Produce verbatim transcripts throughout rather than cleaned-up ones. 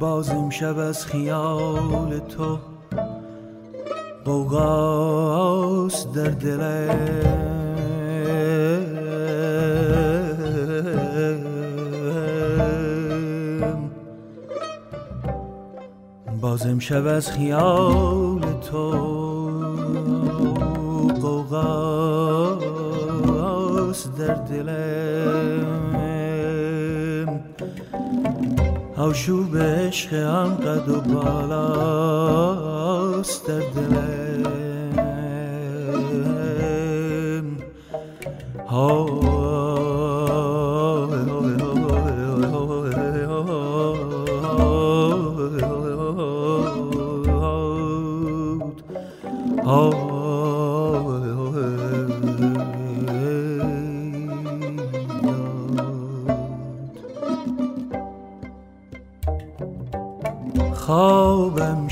باز امشب از خیال تو غوغاست در دلم، باز امشب از خیال تو غوغاست در دلم، آشوب عشق هم قد و بالاست در دلم. خوابم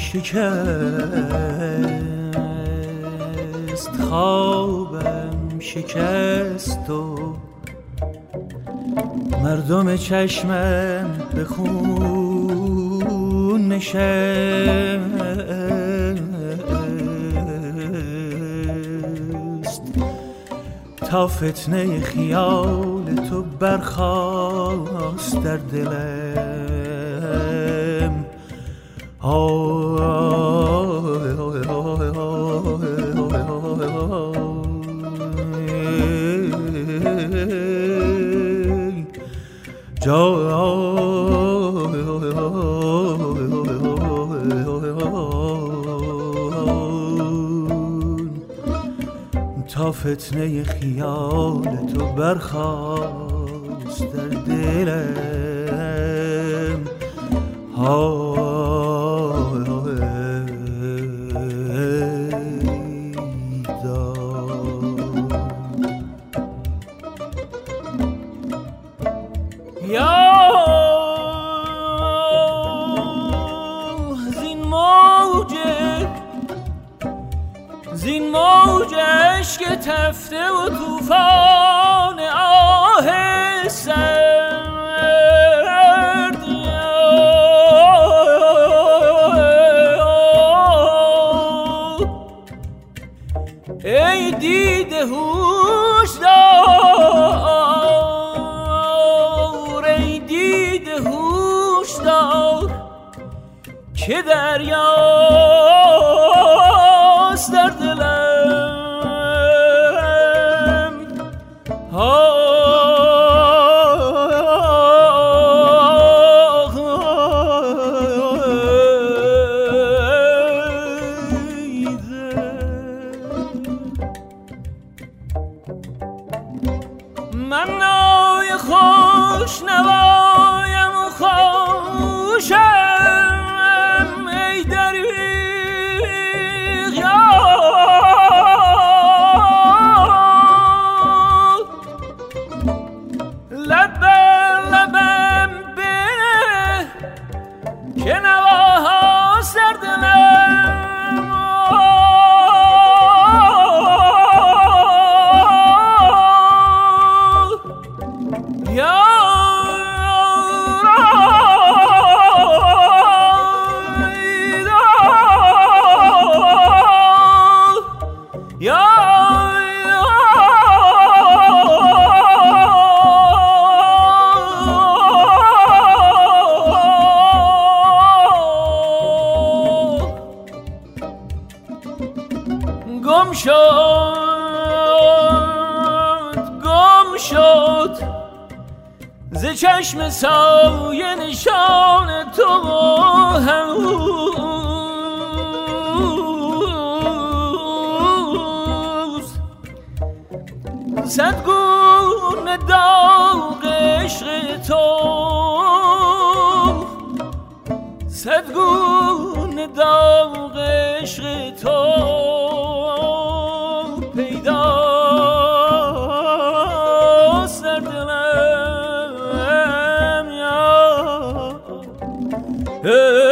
شکست، خوابم شکست و مردم چشمم به خون نشست، تا فتنه خیال تو برخاست در دلم. تا فتنه خیال تو برخاست در دلم. زین موج عشق تفته و توفان آه سرد، ای دیده هوشدار، ای دیده هوشدار که دریاست در دلم. من نای خوش نوایم و خوشم، ای دریغ یار، لب بر لبم بنه که نواها سر دلم. گم شد گم شد ز چشم سایه نشان تو هنوز، صد گونه داغ عشق تو، صد گونه داغ عشق تو پیداست در دلم. یا